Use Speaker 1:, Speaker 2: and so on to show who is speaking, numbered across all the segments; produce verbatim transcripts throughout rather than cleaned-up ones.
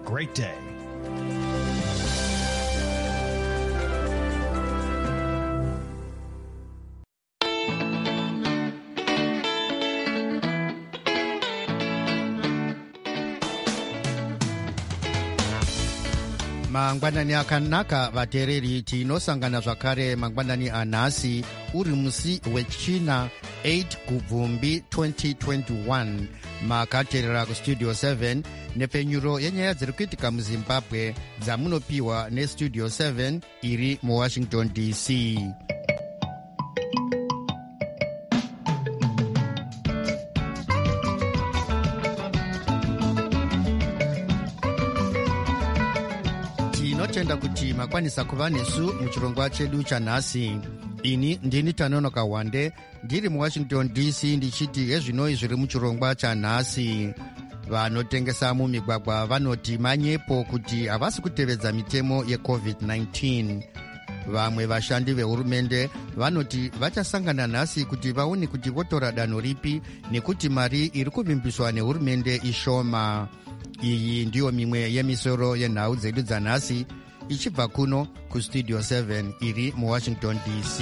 Speaker 1: great day.
Speaker 2: mangwanani akanaka vateereri tinosangana zvakare mangwanani anhasi uri musi wechina eight kubvumbi twenty twenty-one makateerera kustudio seven nepfenyuro yenyaya dziri kuitika muzimbabwe dzamunopiwa nestudio seven iri muwashington D C. tinotenda kuti makwanisa kuva nesu muchirongwa chedu chanhasi. ini ndini Tanonoka Wande ndiri muwashington D C ndichiti hezvinoi zviri muchirongwa chanhasi. vanotengesa mumigwagwa vanoti manyepo kuti havasi kutevedza mitemo yecovid nineteen. vamwe vashandi vehurumende vanoti vachasangana nhasi kuti vaone kuti votora danho ripi nekuti mari iri kuvimbiswa nehurumende ishoma. iyi ndiyo mimwe yemisoro yenhau dzedu dzanhasi ichibva kuno kustudio seven iri muwashington D C.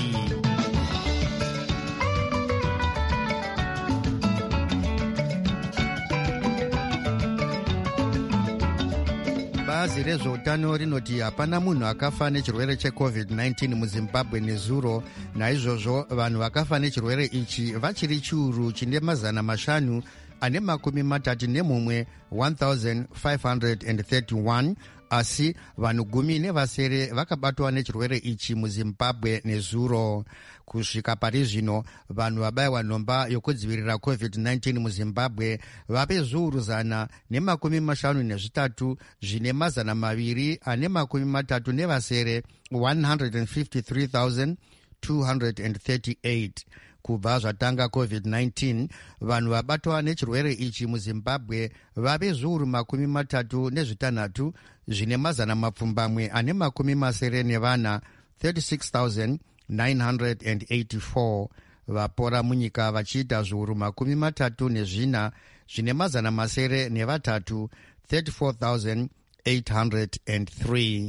Speaker 2: bazi rezveutano rinoti hapana munhu akafa nechirwere checovid nineteen muzimbabwe nezuro. naizvozvo vanhu vakafa nechirwere ichi vachiri chiuru chine mazana mashanu ane makumi matatu nemumwe one thousand five hundred thirty-one, asi vanhu gumi nevasere vakabatwa nechirwere ichi muzimbabwe nezuro. kusvika pari zvino vanhu vabayiwa nhomba yokudzivirira covid nineteen muzimbabwe vave zviuru zana nemakumi mashanu nezvitatu zvine mazana maviri ane makumi matatu nevasere one hundred fifty-three thousand two hundred thirty-eight. kubva zvatanga covid nineteen vanhu vabatwa nechirwere ichi muzimbabwe vave zviuru makumi matatu nezvitanhatu zvine mazana mapfumbamwe ane makumi masere nevana thirty-six thousand nine hundred eighty-four. vapora munyika vachiita zviuru makumi matatu nezvina zvine mazana masere nevatatu thirty-four thousand eight hundred three.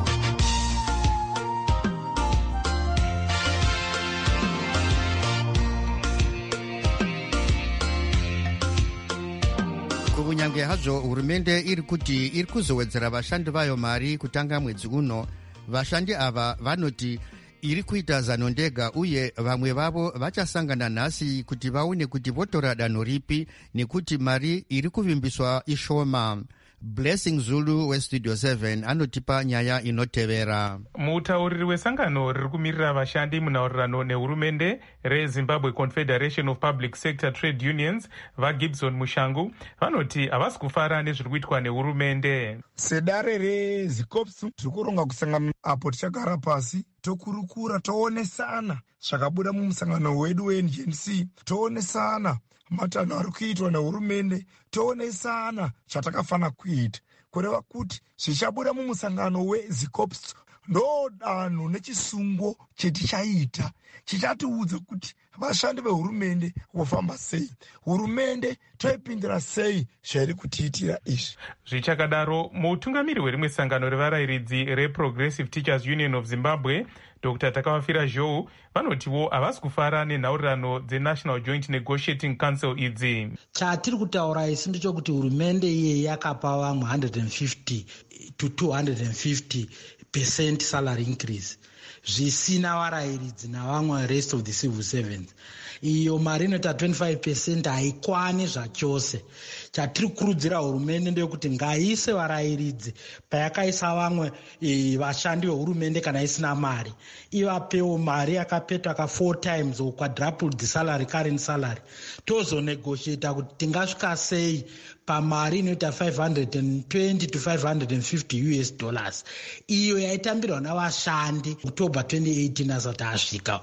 Speaker 2: kunyange hazvo hurumende iri kuti iri kuzowedzera vashandi vayo mari kutanga mwedzi uno, vashandi ava vanoti iri kuita zano ndega uye vamwe vavo vachasangana nhasi kuti vaone kuti votora danho ripi nekuti mari iri kuvimbiswa ishoma. Blessing Zulu westudio seven anotipa nyaya inotevera.
Speaker 3: mutauriri wesangano riri kumirira vashandi munhaurirano nehurumende rezimbabwe Confederation of Public Sector Trade Unions vaGibson Mushangu vanoti havasi kufara nezviri kuitwa nehurumende.
Speaker 4: sedare reZICOPS tiri kuronga kusangana apo tichagara pasi tokurukura toonesana zvakabuda mumusangano wedu weN G N C, toonesana matanho ari kuitwa nehurumende, toonesana zvatakafana kuita, kureva kuti zvichabuda mumusangano weZICOPS ndo danho nechisungo chetichaita chichatiudza kuti vashandi vehurumende vofamba sei, hurumende toipindira sei zvairi kutiitira izvi.
Speaker 3: zvichakadaro mutungamiri werimwe sangano revarayiridzi reProgressive Teachers Union of Zimbabwe Doctor Takavafira Zhou vanotiwo havasi kufara nenhaurirano dzeNational Joint Negotiating Council idzi.
Speaker 5: chatiri kutaura isi ndechokuti hurumende iye yakapa vamwe one hundred fifty to two hundred fifty percent salary increase zvisina varayiridzi navamwe rest of the civil servants. iyo mari inoita twenty-five percent haikwani zvachose. chatiri kukurudzira hurumende ndeyekuti ngaise varayiridzi payakaisa vamwe e, vashandi vehurumende kana isina mari, ivapewo mari yakapetwa ka four times or quadrupled the salary, current salary. tozonegotiata kuti tingasvika sei pamari inoita five hundred twenty to five hundred fifty U S dollars iyo yaitambirwa navashandi October twenty eighteen asati asvika.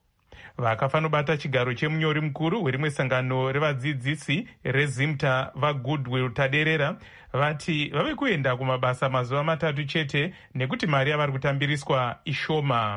Speaker 3: vakafanobata chigaro chemunyori mukuru werimwe sangano revadzidzisi rezimta vaGoodwill Taderera vati vave kuenda kumabasa mazuva matatu chete nekuti mari yavari kutambiriswa ishoma.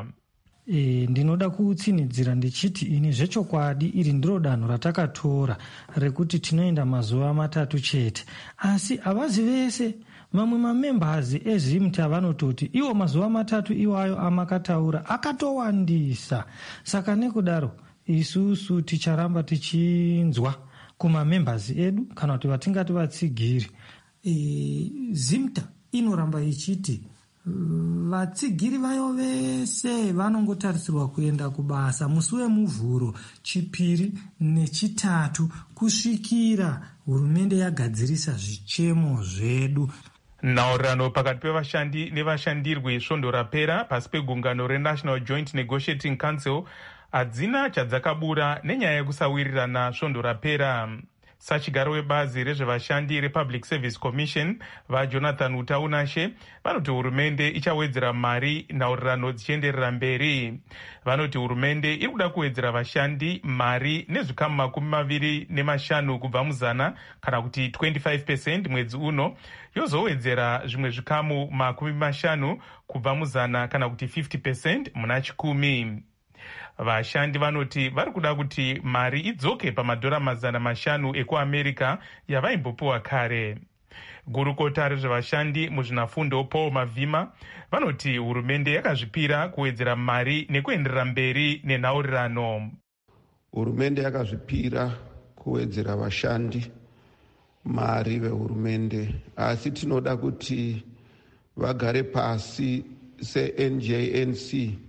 Speaker 6: E, ndinoda kuutsinidzira ndichiti ini zvechokwadi iri ndiro danho ratakatora rekuti tinoenda mazuva matatu chete, asi havazi vese mamwe mamembazi ezimta vanototi iwo mazuva matatu iwayo amakataura akatowandisa. Saka nekudaro isusu ticharamba tichinzwa kumamembazi edu kana kuti vatingati vatsigiri. E, zimta inoramba ichiti vatsigiri vayo vese vanongotarisirwa kuenda kubasa musi wemuvhuro, chipiri nechitatu kusvikira hurumende yagadzirisa zvichemo zvedu.
Speaker 3: Nhaurirano pakati pevashandi nevashandirwi svondo rapera pasi pegungano reNational Joint Negotiating Council hadzina chadzakabura nenyaya yekusawirirana svondo rapera. Sachigaro webazi rezvevashandi rePublic Service Commission vaJonathan Utaunashe vanoti hurumende ichawedzera mari nhaurirano dzichienderera mberi. Vanoti hurumende iri kuda kuwedzera vashandi mari nezvikamu makumi maviri nemashanu kubva muzana kana kuti twenty-five percent mwedzi uno, yozowedzera zvimwe zvikamu makumi mashanu kubva muzana kana kuti fifty percent muna chikumi. Vashandi vanoti vari kuda kuti mari idzoke pamadhora mazana mashanu ekuAmerica yavaimbopiwa kare. Gurukota rezvevashandi muzvinafundo Paul Mavhima vanoti hurumende yakazvipira kuwedzera mari nekuenderera mberi nenhaurirano.
Speaker 1: Hurumende yakazvipira kuwedzera vashandi mari vehurumende, asi tinoda kuti vagare pasi se-N J N C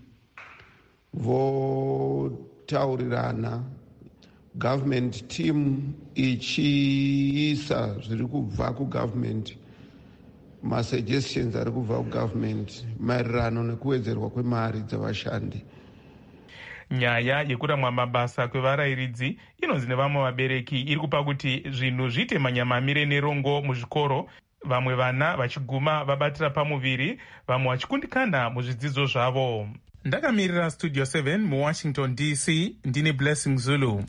Speaker 1: votaurirana, government team ichiisa zviri kubva kugovernment, masuggestions ari kubva kugovernment maererano nekuwedzerwa kwemari dzavashandi.
Speaker 3: Nyaya yekuramwa mabasa kwevarayiridzi inonzi nevamwe vabereki iri kupa kuti zvinhu zviite manyamamire nerongo muzvikoro, vamwe vana vachiguma vabatira pamuviri, vamwe vachikundikana muzvidzidzo zvavo. Ndakamirira Studio seven muWashington D C, ndine Blessing Zulu.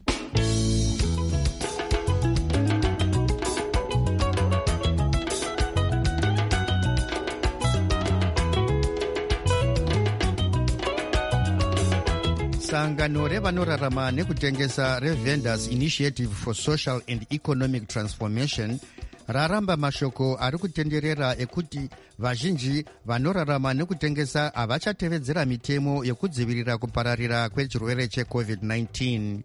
Speaker 2: Sangano revanorarama nekutengesa reVendors Initiative for Social and Economic Transformation raramba mashoko ari kutenderera ekuti vazhinji vanorarama nekutengesa havachatevedzera mitemo yekudzivirira kupararira kwechirwere checovid nineteen.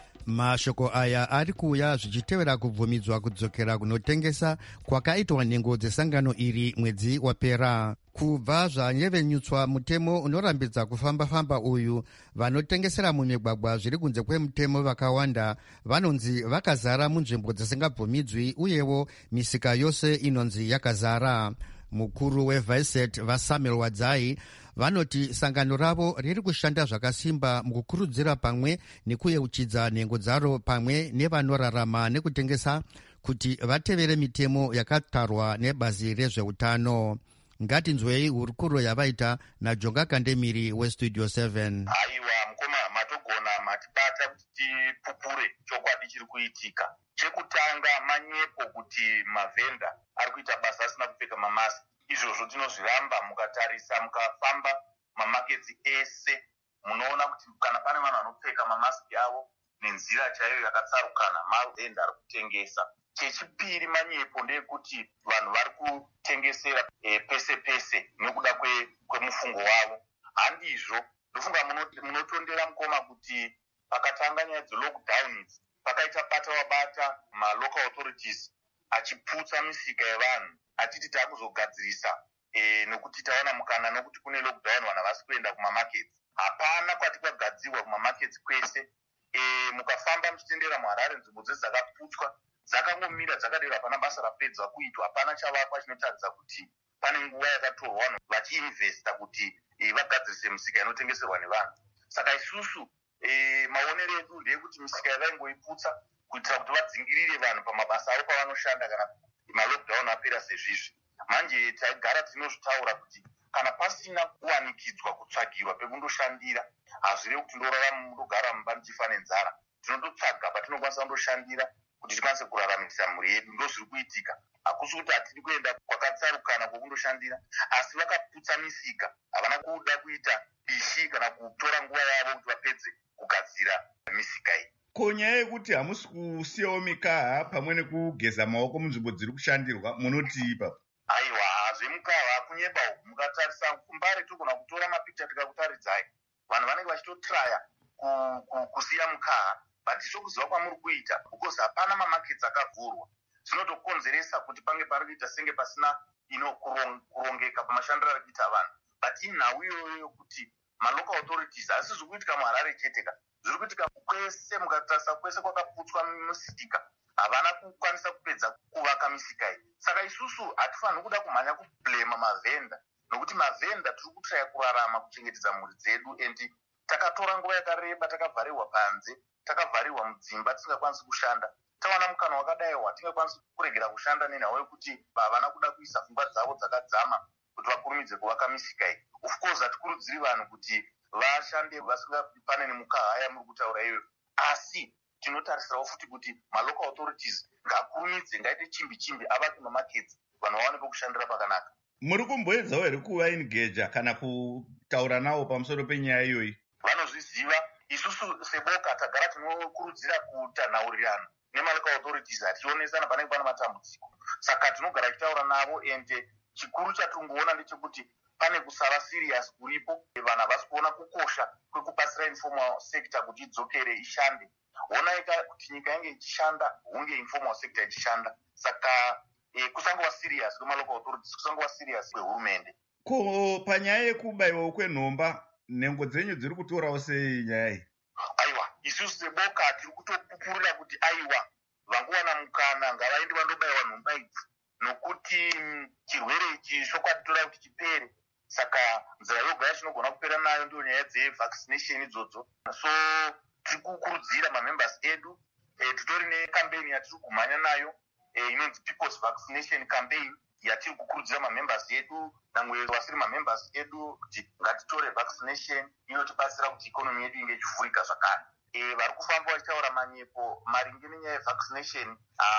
Speaker 2: Mashoko aya ari kuuya zvichitevera kubvumidzwa kudzokera kunotengesa kwakaitwa nhengo dzesangano iri mwedzi wapera. Kubva zvanyevenyutswa mutemo unorambidza kufamba-famba uyu, vanotengesera mumigwagwa zviri kunze kwemutemo vakawanda vanonzi vakazara munzvimbo dzisingabvumidzwi, uyewo misika yose inonzi yakazara. Mukuru weViset vaSamuel Wadzai vanoti sangano ravo riri kushanda zvakasimba mukukurudzira pamwe nekuyeuchidza nhengo dzaro pamwe nevanorarama nekutengesa kuti vatevere mitemo yakatarwa nebazi rezveutano. Ngatinzwei hurukuro yavaita naJonga Kandemiri weStudio seven.
Speaker 7: Aiwa mukoma matogona matibata kuti tipupure chokwadi chiri kuitika. Chekutanga manyepo kuti mavhenda ari kuita basa asina kupfeka mamaski. Izvozvo tinozviramba mukatarisa mukafamba mamaketsi ese munoona kuti kana pane vanhu vanopfeka mamaski avo nenzira chaiyo yakatsarukana mavhenda ari kutengesa. Chechipiri manyepo ndeyekuti vanhu vari kutengesera e, pese pese nekuda kwemufungo kwe wavo. Handizvo ndofunga munotondera mukoma kuti pakatanga nyaya dzelockdowns pakaita bata wabata malocal authorities achiputsa misika yevanhu achiti taakuzogadzirisa e, nokuti taona mukana nokuti kune lockdown vanhu havasi kuenda kumamaketsi. Hapana kwati kwagadzirwa kumamaketsi kwese. E, mukafamba muchitendera muHarare nzvimbo dzese dzakaputswa dzakangomira dzakadero, hapana basa rapedza kuitwa, hapana chavakwa chinotaridza kuti pane nguva yakatorwa vanhu vachiinvesta kuti e, vagadzirise misika inotengeserwa nevanhu. Saka isusu e, maonero edu ndeyekuti misika yavaingoiputsa kuitira kuti vadzingirire vanhu pamabasa avo pavanoshanda kana malockdown apera sezvizvi. Manje taigara tinozvitaura kuti kana pasina kuwanikidzwa kutsvagirwa pekundoshandira, hazvirevi kuti ndorarama ndogara mumba ndichifa nenzara. Tinototsvaga patinokwanisa kundoshandira kuti tikwanise kuraramisa mhuri yedu. Ndozviri kuitika. Hakusi kuti hatidi kuenda kwakatsarukana kwekundoshandira, asi vakaputsa misika. Havana kuda kuita bishi kana kutora nguva yavo kuti vapedze kugadzira misika iyi.
Speaker 8: Ko nyaya yekuti hamusi kusiyawo mikaha pamwe nekugeza maoko munzvimbo dziri kushandirwa munoti ipapo?
Speaker 7: aiwa zvemukava kunyebawo mukatarisa kumbare togona kutora mapikicha tikakutaridzai vanhu vanenge vachitotraya kusiya mukaha but chokuziva kwamuri kuita because hapana mamakets akavhurwa zvinotokonzeresa kuti pange pari kuita senge pasina ino kurongeka pamashandiro ari kuita vanhu but inhau iyoyo kuti malocal authorities hasi zviri kuitika muharare cheteka zviri kuitika kwese mukatarisa kwese kwakaputswa misika havana kukwanisa kupedza kuvaka misika iyi saka isusu hatifaniri kuda kumhanya kublema mavhenda nokuti mavhenda tiri kutraya kurarama kuchengetedza mhuri dzedu and takatora nguva yakareba takavharirwa panze takavharirwa mudzimba tisingakwanisi kushanda tawana mukana wakadai watingakwanisi kuregera kushanda nenhau yekuti havana kuda kuisa pfungwa dzavo dzakadzama kuti vakurumidze kuvaka misika iyi. Of course hatikurudziri vanhu kuti vashande vasingafanani mukaha aya muri kutaura iyoyo, asi tinotarisirawo futi kuti malocal authorities ngakurumidze ngaite chimbi chimbi avake mamakets vanhu vawane pekushandira pakanaka.
Speaker 8: Muri kumboedzawo here kuvaengeja kana kutaura navo pamusoro penyaya iyoyi?
Speaker 7: Vanozviziva. Isusu seboka tagara tinokurudzira kutanhaurirana nemalocal authorities achionesana panenge pana matambudziko, saka tinogara tichitaura navo ende chikuru chatingoona ndechekuti pane kusava serious kuripo. Vanhu havasi kuona kukosha kwekupasira informal sector kuti idzokere ishande. Onaika kuti nyika yange ichishanda hunge informal sector ichishanda, saka eh, kusangova serious kwemalocal authorities, kusangova serious kwehurumende.
Speaker 8: Ko panyaya yekubayiwa kwenhomba nhengo dzenyu dziri kutorawo sei nyaya iyi?
Speaker 7: Aiwa, isusu seboka tiri kutopupurira kuti aiwa vangowana mukana ngavaende vandobayiwa nhomba idzi, nokuti chirwere ichi chokwadi toda kuti chipere. Saka nzira yoga yatinogona kupera nayo ndiyo nyaya dzevaccination idzodzo. So tiri kukurudzira mamembers edu, e, titori nekampeni yatiri kumhanya nayo e, inonzi People's Vaccination Campaign yatiri kukurudzira mamembers edu namwe vasiri mamembers edu kuti ngatitore vaccination inotibatsira kuti ikonomi yedu inge ichivhurika zvakare. E, vari kufamba vachitaura manyepo maringe nenyaya yevaccination,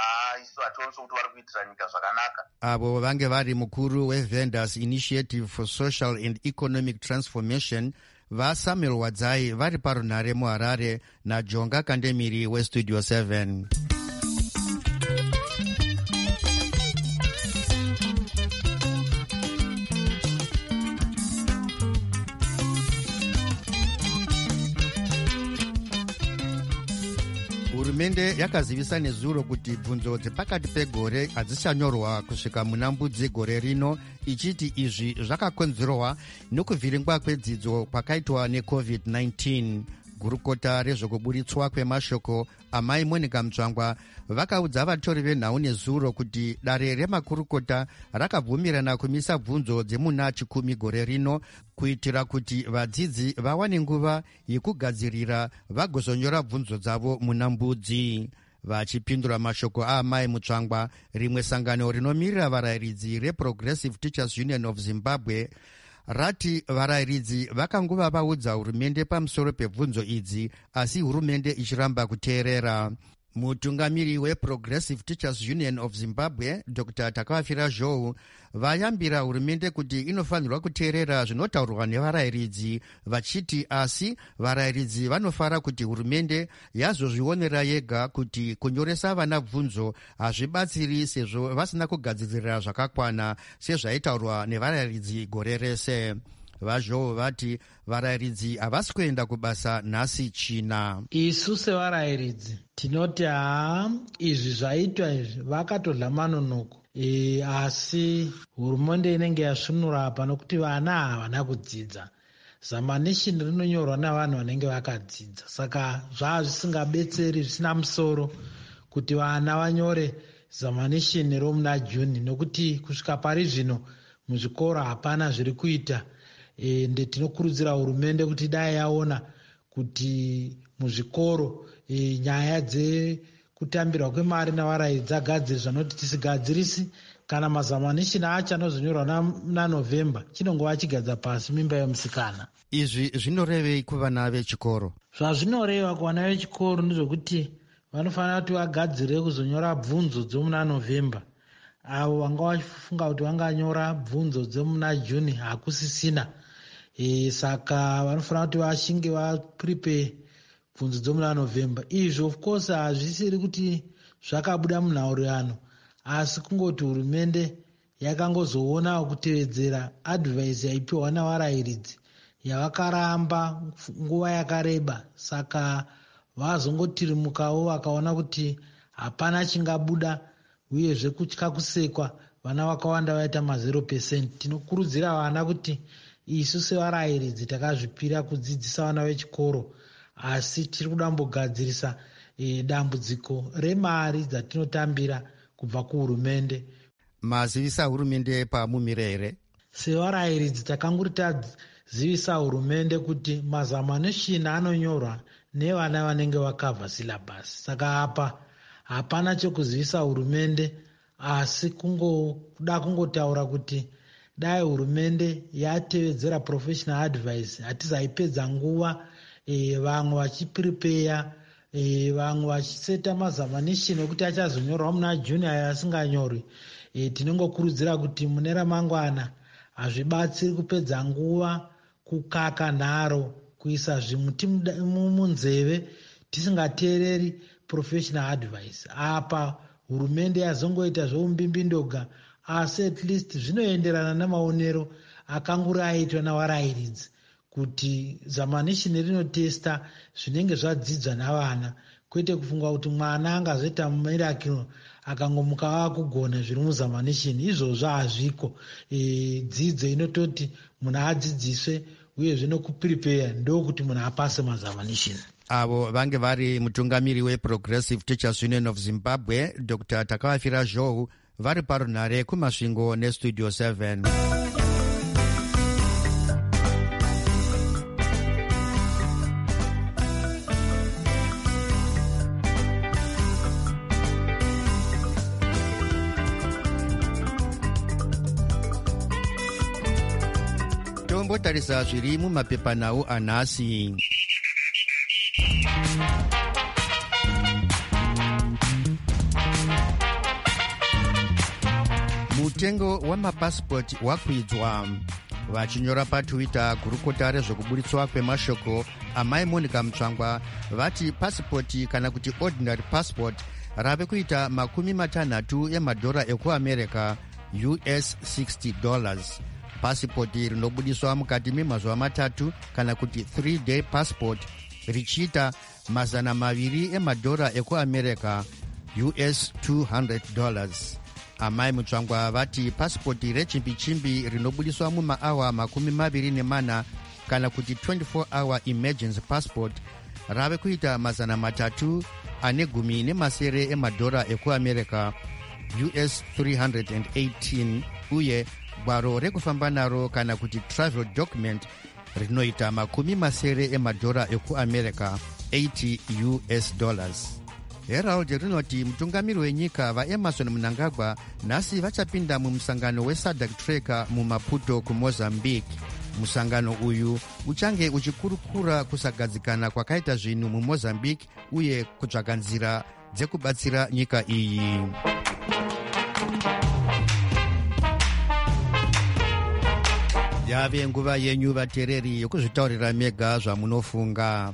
Speaker 7: isu hationisi kuti vari kuitira nyika zvakanaka.
Speaker 2: Avo vange vari mukuru weVendors Initiative for Social and Economic Transformation vaSamuel Wadzai vari parunhare muHarare naJonga Kandemiri weStudio seven. Hurumende yakazivisa nezuro kuti bvunzo dzepakati pegore hadzichanyorwa kusvika muna Mbudzi gore rino, ichiti izvi zvakakonzerwa nokuvhiringwa kwedzidzo kwakaitwa necovid nineteen. Gurukota rezvokuburitswa kwemashoko amai Monica Mutsvangwa vakaudza vatori venhau nezuro kuti dare remakurukota rakabvumirana kumisa bvunzo dzemuna chikumi gore rino kuitira kuti vadzidzi vawane nguva yekugadzirira vagozonyora bvunzo dzavo muna Mbudzi. Vachipindura mashoko aamai Mutsvangwa, rimwe sangano rinomirira varayiridzi reProgressive Teachers Union of Zimbabwe rati varayiridzi vakangova vaudza hurumende pamusoro pebvunzo idzi, asi hurumende ichiramba kuteerera. Mutungamiri weProgressive Teachers Union of Zimbabwe Doctor Takavafira Zhou vayambira hurumende kuti inofanirwa kuteerera zvinotaurwa nevarayiridzi, vachiti asi varayiridzi vanofara kuti hurumende yazozvionera yega kuti kunyoresa vana bvunzo hazvibatsiri sezvo vasina kugadzirira zvakakwana sezvaitaurwa nevarayiridzi gore rese. Vazhou vati varayiridzi havasi kuenda kubasa nhasi china.
Speaker 5: Isu sevarayiridzi tinoti haa, izvi zvaitwa izvi vakatodla manonoko, e, asi hurumende inenge yasvinura apa nokuti vana havana kudzidza. Zamanishini rinonyorwa navanhu vanenge vakadzidza, saka zvaa zvisingabetseri, zvisina musoro kuti vana vanyore zamanishini romuna Juni, nokuti kusvika pari zvino muzvikoro hapana zviri kuita. E, nde tinokurudzira hurumende kuti dai yaona kuti muzvikoro e, nyaya dzekutambirwa kwemari navarayiridzi dzagadziriswa, noti tisigadzirisi kana mazamanishini acho anozonyorwa naNovemba chinongova chigadza pasi mimba yomusikana.
Speaker 2: Izvi zvinorevei kuvana vechikoro?
Speaker 5: Zvazvinoreva kuvana vechikoro ndezvekuti vanofanira kuti vagadzire kuzonyora bvunzo dzomuna Novemba. Avo vanga vachifunga kuti vanganyora bvunzo dzemuna Juni hakusisina. E, saka vanofanira kuti vashinge vaprepare bvunzo dzomuna Novemba. Izvo of course hazvisiri kuti zvakabuda munhaurirano, asi kungoti hurumende yakangozoonawo kutevedzera advice yaipiwa navarayiridzi yavakaramba nguva yakareba. Saka vazongotirimukawo vakaona kuti hapana chingabuda, uyezve kutya kusekwa vana vakawanda vaita mazero percent. Tinokurudzira vana kuti isu sevarayiridzi takazvipira kudzidzisa vana vechikoro, asi tiri kudambogadzirisa e, dambudziko remari dzatinotambira kubva kuhurumende.
Speaker 2: Mazivisa hurumende pamumire here?
Speaker 5: Sevarayiridzi takanguri tazivisa hurumende kuti mazamanishini anonyorwa nevana vanenge vakabva silabhasi. Saka apa hapana chekuzivisa hurumende, asi kungoda kungotaura kuti dai hurumende yatevedzera professional advice hatizaipedza nguva e, vamwe vachipripeya e, vamwe vachiseta mazamanishini ekuti achazonyorwa muna juni ayo asinganyorwi. E, tinongokurudzira kuti mune ramangwana hazvibatsiri kupedza nguva kukaka nharo, kuisa zvimuti munzeve tisingateereri professional advice. Apa hurumende yazongoita zveumbimbi-ndoga, asi at least zvinoenderana namaonero akanguri aitwa navarayiridzi kuti zamanishini rinotesta zvinenge zvadzidzwa navana, kwete kufunga kuti mwana angazoita miracle akangomuka vakugona zviri muzamanishini. Izvozvo hazviko. E, dzidzo inototi munhu adzidziswe uyezve nokupripeya ndokuti munhu apase mazamanishini.
Speaker 2: Avo vange vari mutungamiri weProgressive Teachers Union of Zimbabwe, Doctor Takavafira Zhou, vari parunhare kumasvingo nestudio seven. Tombotarisa zviri mumapepanhau anhasi. Mutengo wamapasipoti wakwidzwa. Vachinyora patwitter gurukota rezvekuburitswa kwemashoko amai Monica Mutsvangwa vati pasipoti kana kuti ordinary passport rave kuita makumi matanhatu emadhora ekuamerica U S sixty dollars. Pasipoti rinobudiswa mukati memazuva matatu kana kuti three day passport richiita mazana maviri emadhora ekuamerica U S two hundred dollars. Amai Mutsvangwa vati pasipoti rechimbi-chimbi rinobudiswa mumaawa makumi maviri nemana kana kuti twenty-four hour emergency passport rave kuita mazana matatu ane gumi nemasere emadhora ekuamerica U S three hundred eighteen, uye gwaro rekufamba naro kana kuti travel document rinoita makumi masere emadhora ekuamerica eighty U S dollars. Herald rinoti mutungamiri wenyika vaEmerson Mnangagwa nhasi vachapinda mumusangano weSADC Tracker muMaputo kuMozambique. Musangano uyu uchange uchikurukura kusagadzikana kwakaita zvinhu muMozambique uye kutsvaga nzira dzekubatsira nyika iyi. Yave nguva yenyu vateereri yokuzvitaurira mega zvamunofunga.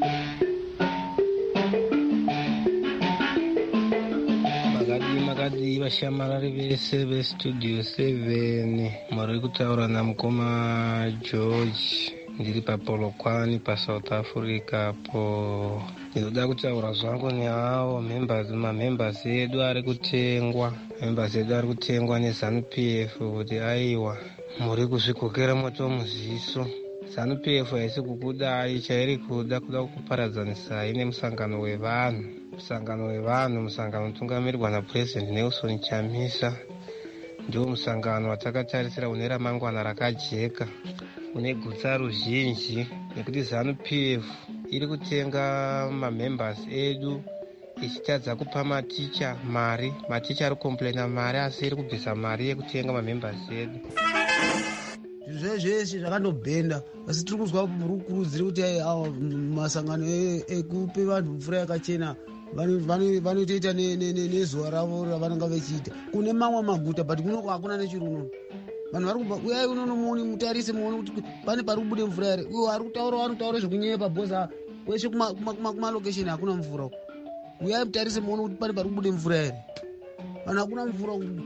Speaker 9: Makadi vashamarari vese vestudio seven, muri kutaura namukoma George, ndiri paPolokwane paSouth Africa po. Ndinoda kutaura zvangu neavo members mamembers edu ari kutengwa members edu ari kutengwa neZANU P F kuti aiwa muri kuzvikokera moto muziso. ZANU P F haisi kukudai, chairi kuda kuda kuparadzanisa nemusangano wevanhu. Musangano wevanhu, musangano unotungamirwa naPresident Nelson Chamisa, ndio musangano watakatarisira une ramangwana rakajeka, une gutsa ruzhinji, nekuti ZANU P F iri kutenga mamembers edu ichitadza kupa maticha mari. Maticha ari komplaina mari, asi iri kubvisa mari yekutenga mamembers edu.
Speaker 10: Zveshe zvakandobhenda, asi tiri kuzwa murukurudziri kuti masangano ekupe vanhu mvura yakachena vanotoita nezuva ravo ravanenge vachiita kune mamwe maguta, but kunoko hakuna nechiri unono. Vanhu vari kubva uyai unono muone mutarise muone kuti pane pari kubude mvura here. Iwo ari kutaura vanotauura zvekunyepa bhoza weshe kumalokesheni hakuna mvura. Uyai mutarise muone kuti pane pari kubude mvura here. Vanhu hakuna mvura.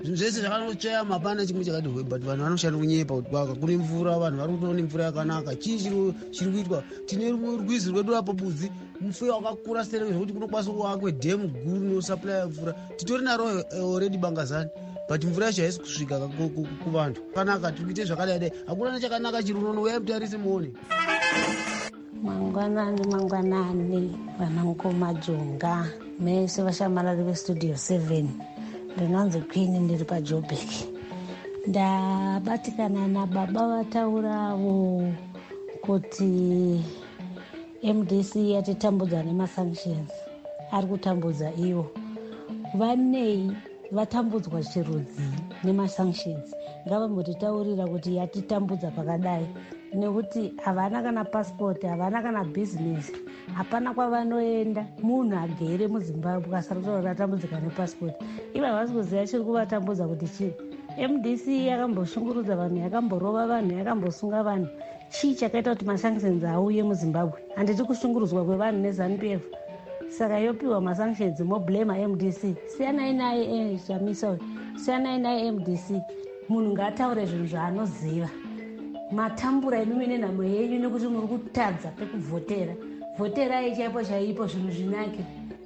Speaker 10: zvinhu zvese zvakanochaya mapana chimwe chakati hwe but vanhu vanoshanda kunyepa kuti kwaka kune mvura vanhu vari kutoona mvura yakanaka chii chiri kuitwa. Tine rumwe rwizi rwedu apo budzi mufuya wakakura stere zvekuti kunokwanisa kuvakwe dhemu guru rinosaplaya mvura titori naro already Bangazani but mvura yacho haisi kusvika kuvanhu kanaka tiri kuite zvakadai dai hakuna nechakanaka chiri unono uyai mutarise muone.
Speaker 11: Mangwanani mangwanani vanamukoma Jonga mese vashamarari vestudio seven ndinonzi Queen ndiri paJoburg. Ndabatikana nababa vataurawo kuti M D C yatitambudza nemasanctions ari kutambudza ivo vanei vatambudzwa chirudzi nemasanctions ngavambotitaurira kuti yatitambudza pakadai nekuti havana kana passport havana kana business hapana kwavanoenda munhu agere muZimbabwe asarutaura atambudzika nepassport ivo havasi kuziva chiri kuvatambudza kuti chii. M D C yakamboshungurudza vanhu yakamborova vanhu yakambosunga vanhu chii chakaita kuti masanctions auye muZimbabwe. Handiti kushungurudzwa kwevanhu neZANU-P F saka yopiwa masanctions moblema M D C. Siyanai naye Shamisa, siyanai naye M D C. Munhu ngaataure zvinhu zvaanoziva. Matambura imi mine nhamo yenyu nekuti muri kutadza pekuvhotera. Vhoterai chaipo chaipo zvinhu zvinake.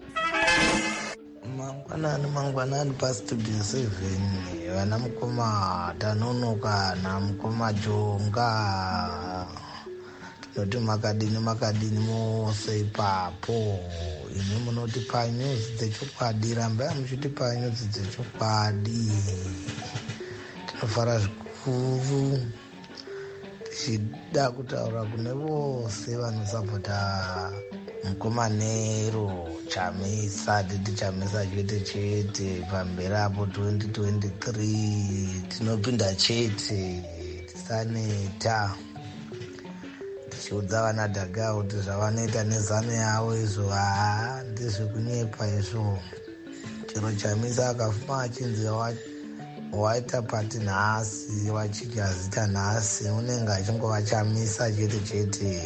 Speaker 12: Mangwanani mangwanani pastudio seven vana mukoma Tanonoka na mukoma Jonga tinoti makadini makadini mose ipapo imi munoti panyuzi dzechokwadi rambai muchiti panyuzi dzechokwadi tinofara zvikuru tichida kutaura kune vose vanosapota mukomanero Chamisa titi Chamisa chete chete pamberi apo twenty twenty-three tinopinda chete tisaneta tichiudza vana dhaga kuti zvavanoita nezano yavo izvo haa ndezvekunyepa izvo. Chero Chamisa akafuma achinzi waita pati nhasi wachidya zita nhasi unenge achingova Chamisa chete chete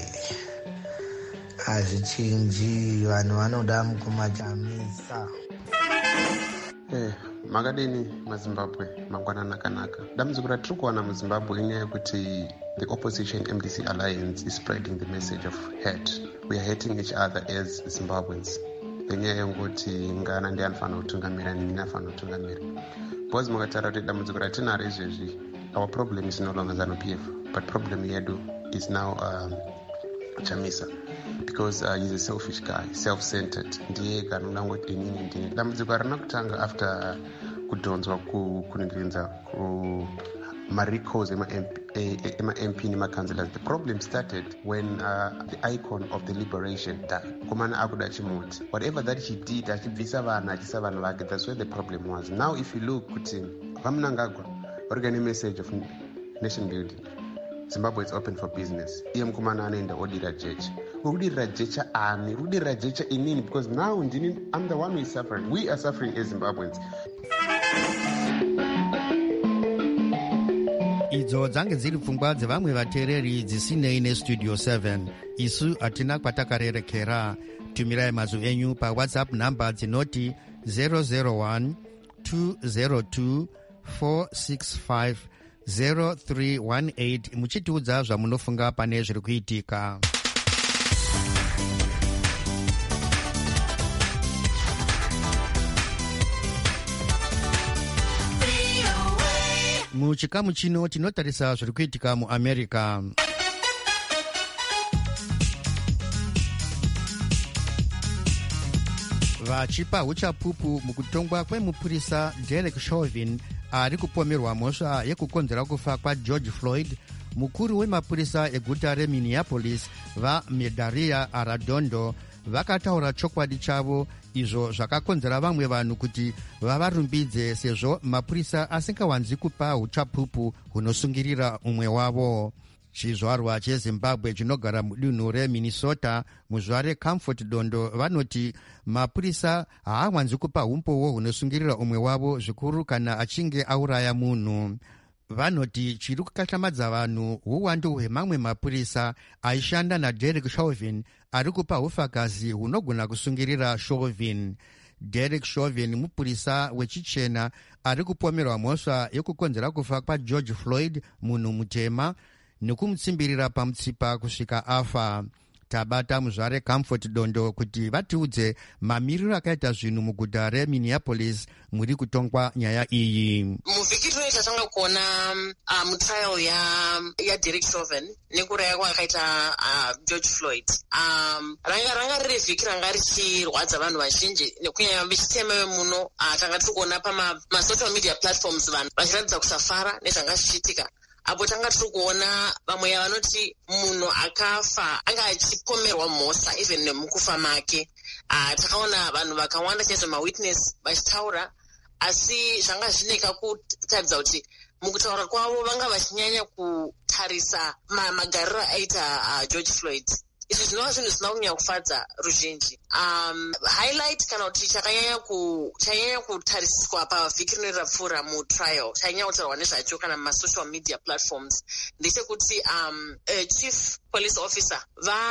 Speaker 12: hazvichinji vanhu vanoda mukoma Chamisa.
Speaker 13: Eh, makadini maZimbabwe mangwanani akanaka. Dambudziko ratiri kuwana muZimbabwe inyaya yekuti the opposition M D C alliance is spreading the message of hate. We are hating each other as Zimbabweans. Nenyaya yekuti ngana ndiye anofanira kutungamira nini anofanira kutungamira. Because mukataura kuti dambudziko ratinaro izvezvi our problem is no longer ZANU-P F but problem yedu is now um, Chamisa. Because uh, he's a selfish guy, self-centered. Ndiye kanoda ngoti inini ndini. Dambudziko harina kutanga after kudhonzwa kuningirisa ku ma-recalls ema-M P nema-councillors. The problem started when uh, the icon of the liberation died. Komana akuda chimuti. Whatever that he did, achibvisa vanhu achisa vanhu vake, that's where the problem was. Now if you look kuti vamunangagwa vari ne message of nation building. Zimbabwe is open for business. Iye mukomana anoenda odira jecha. Udirira jecha ani, udirira jecha inini because now ndini I'm the one who is suffering. We are suffering as Zimbabweans.
Speaker 2: Idzo dzange dziri pfungwa dzevamwe vateereri dzisinei nestudio seven. Isu hatina kwatakarerekera. Tumirai mazwi enyu pa WhatsApp namba dzinoti zero zero one two zero two four six five zero three one eight muchitiudza zvamunofunga pane zviri kuitika. Muchikamu chino tinotarisa zviri kuitika muAmerica. Vachipa uchapupu mukutongwa kwemupurisa Derek Chauvin ari kupomerwa mhosva yekukonzera kufa kwaGeorge Floyd, mukuru wemapurisa eguta reMinneapolis vaMedaria Arradondo vakataura chokwadi chavo, izvo zvakakonzera vamwe vanhu kuti vavarumbidze sezvo mapurisa asingawanzi kupa uchapupu hunosungirira umwe wavo. Chizvarwa cheZimbabwe chinogara mudunhu reMinnesota muzva reComfort Dondo vanoti mapurisa haawanzi kupa umpowo hunosungirira umwe wavo zvikuru kana achinge auraya munhu. Vanoti chiri kukatlamadza vanhu uwandu hwemamwe mapurisa aishanda naDerek Chauvin ari kupa ufakazi hunogona kusungirira Chauvin. Derek Chauvin, mupurisa wechichena ari kupomerwa mhosva yekukonzera kufa kwaGeorge Floyd, munhu mutema, nekumutsimbirira pamutsipa kusvika afa. Tabata muzvare Comfort Dondo kuti vatiudze mamiriro akaita zvinhu muguta reMinneapolis muri kutongwa nyaya iyi.
Speaker 14: Muvhiki rino tatanga kuona uh, mutrial ya ya Derek Chauvin nekuraya kwakaita uh, George Floyd. Um, ranga ranga riri vhiki ranga richirwadza vanhu vazhinji nekunyanya vechitema vemuno. Uh, tanga tiri kuona pama social media platforms vanhu vachiratidza kusafara nezvanga zvichiitika. Apo tanga tiri kuona vamwe vanoti munhu akafa anga achipomerwa mhosva even nemukufa make. Uh, takaona vanhu vakawanda chaizvo mawitness vachitaura, asi zvanga zvineka kutaridza kuti mukutaura kwavo vanga vachinyanya kutarisa magariro aita uh, George Floyd. Izvi zvinova zvinhu zvisina kunyanya kufadza ruzhinji. Um, highlight kana kuti chakanyanya ku chanyanya kutariswa pavhiki rino rapfuura mutrial, chanyanya kutaurwa nezvacho kana masocial media platforms, ndechekuti um, uh, chief police officer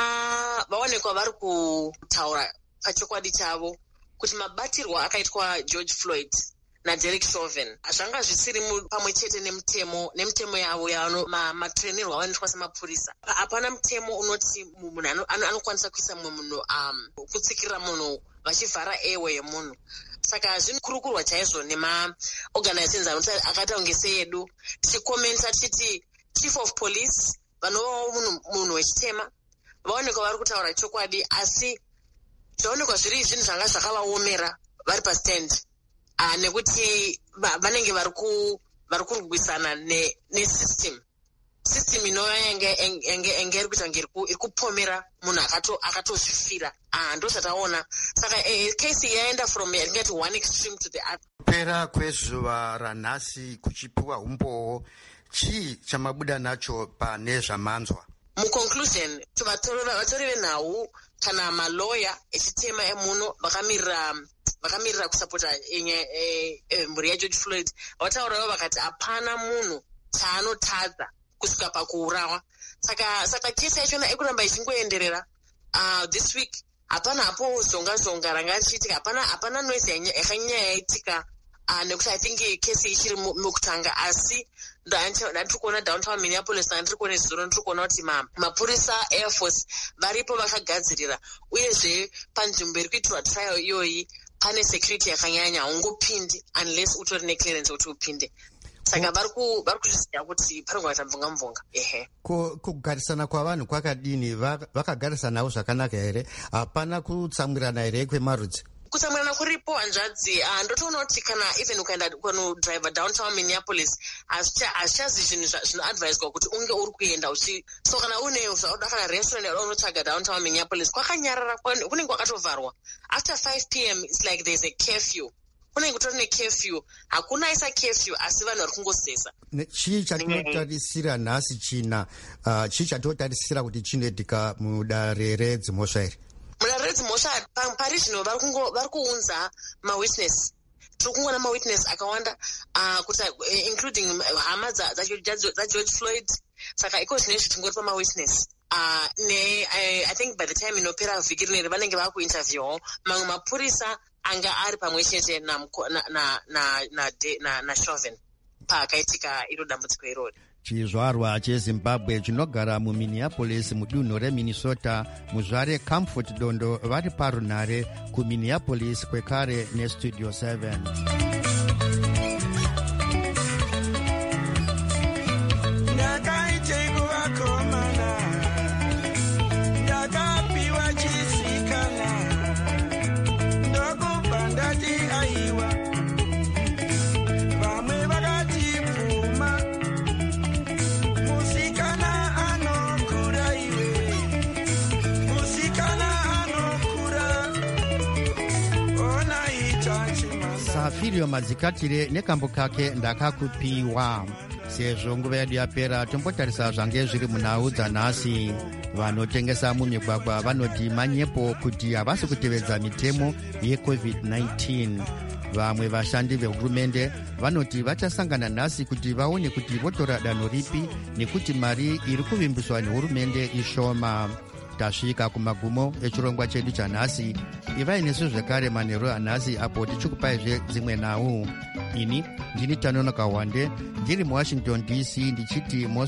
Speaker 14: va vaonekwa vari kutaura pachokwadi chavo kuti mabatirwa akaitwa George Floyd na Derek Chauvin zvanga zvisiri pamwe chete nemutemo nemutemo yavo yano matrenirwa vanoitwa semapurisa. Hapana mutemo unoti munhu anokwanisa kuisa mumwe munhu um, kutsikirira munhu vachivhara airway yemunhu. Saka zvinkurukurwa chaizvo nemaorganizations anoti akaita kunge seyedu tichikomenta tichiti chief of police vanovawo munhu munhu wechitema vaonekwa vari kutaura chokwadi, asi zvaonekwa zviri zvinhu zvanga zvakavaomera vari pastand. Uh, nekuti vanenge vari kurwisana nesystem system inova yange enge iri kuita nge iri kupomera munhu akatozvifira. Uh, ndo zvataona. Saka eh, case yaenda from yatingati one extreme to the other.
Speaker 2: Kupera kwezuva ranhasi kuchipiwa umbowo, chii chamabuda nacho pane zvamanzwa?
Speaker 14: Muconclusion, vatori venhau kana maloya echitema emuno vakamirira vakamirira kusapota mhuri yaGeorge Floyd vataurawo vakati hapana munhu chaanotadza kusvika pakuurawa. Saka saka kesi yachona ikuramba ichingoenderera. Uh, this week hapana hapo zonga zonga ranga richiitika, hapana hapana noise yakanyanya yaitika. Uh, nekuti I think kesi ichiri mukutanga, asi ndandiri kuona downtown Minneapolis ndandiri kuona zuro ndiri kuona kuti mapurisa Air Force varipo vakagadzirira, uyezve panzvimbo iri kuitirwa trial iyoyi pane security yakanyanya, haungopindi unless utori neclearance kuti upinde. Saka vari kuzviziva kuti paringoita mvunga mvunga. Ehe.
Speaker 2: Kugarisana kwavanhu kwakadini? Vakagarisanawo zvakanaka here? Hapana kutsamwirana here kwemarudzi?
Speaker 14: Kutsamwirana kuripo hanzvadzi. Uh, ndotoona kuti kana even ukaenda kunodriva downtown Minneapolis hazvichazi zvinhu zvinoadviswa kuti unge uri kuenda uchi. So kana une zvauda kana restaurant yauda unotsvaga downtown Minneapolis kwakanyarara, kunenge kwakatovharwa. After five p m it's like there's a curfew. Kunenge kutori necurfew. Hakuna isa curfew, asi vanhu vari kungosesa.
Speaker 2: Chii chatinotarisira nhasi china? Uh, chii chatinotarisira kuti chinoitika mudare redzimhosva iri?
Speaker 14: Mudare redzimhosva pari zvino vari kuunza mawitness. Tiri kungoona mawitness akawanda, uh, kuti uh, including hama dzaGeorge Floyd. Saka iko zvinezvi tingori pamawitness. Uh, ne, I, I think by the time inopera vhiki rineri vanenge vava kuinterviewawo mamwe mapurisa anga ari pamwe chete na, na, na, na, na, na, na Chauvin paakaitika iro dambudziko irori.
Speaker 2: Chizvarwa cheZimbabwe chinogara muMinneapolis mudunhu reMinnesota, muzvare Comfort Dondo vari parunhare kuMinneapolis kwekare neStudio seven. Safirio Madzikatire nekambo kake ndakakupiwa. Sezvo nguva yedu yapera, tombotarisa zvange zviri munhau dzanhasi. Vanotengesa mumigwagwa vanoti manyepo kuti havasi kutevedza mitemo yeCovid nineteen. Vamwe vashandi vehurumende vanoti vachasangana nhasi kuti vaone kuti votora danho ripi, nekuti mari iri kuvimbiswa nehurumende ishoma. Tasvika kumagumo echirongwa chedu chanhasi. ivai nesu zvekare manheru anhasi apo tichikupaizve dzimwe nhau. Ini ndini Tanonoka Wande ndiri muwashington D C ndichiti